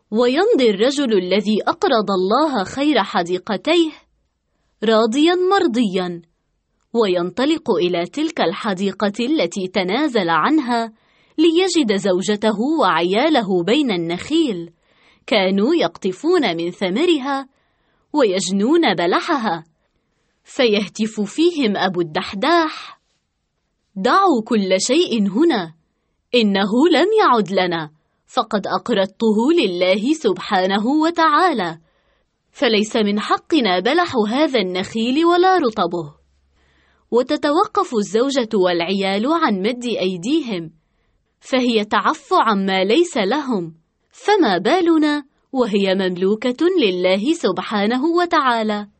ويمضي الرجل الذي أقرض الله خير حديقتيه راضيا مرضيا، وينطلق إلى تلك الحديقة التي تنازل عنها ليجد زوجته وعياله بين النخيل كانوا يقطفون من ثمرها ويجنون بلحها، فيهتف فيهم أبو الدحداح: دعوا كل شيء هنا، إنه لم يعد لنا، فقد أقرضته لله سبحانه وتعالى، فليس من حقنا بلح هذا النخيل ولا رطبه. وتتوقف الزوجة والعيال عن مد أيديهم، فهي تعف عما ليس لهم، فما بالنا وهي مملوكة لله سبحانه وتعالى.